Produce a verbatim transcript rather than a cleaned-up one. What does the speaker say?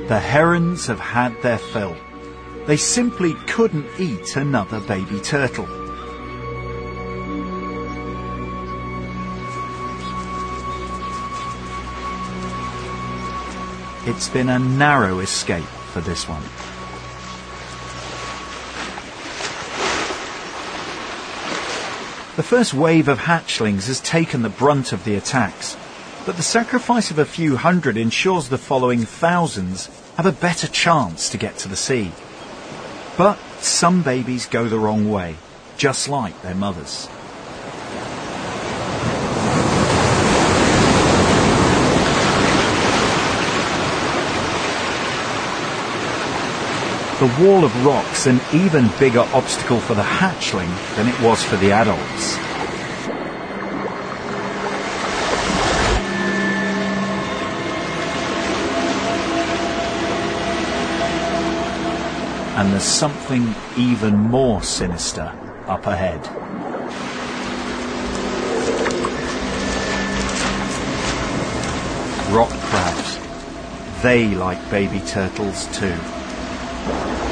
The herons have had their fill. They simply couldn't eat another baby turtle. It's been a narrow escape for this one. The first wave of hatchlings has taken the brunt of the attacks, but the sacrifice of a few hundred ensures the following thousands have a better chance to get to the sea. But some babies go the wrong way, just like their mothers. The wall of rock's an even bigger obstacle for the hatchling than it was for the adults. And there's something even more sinister up ahead. Rock crabs. They like baby turtles too.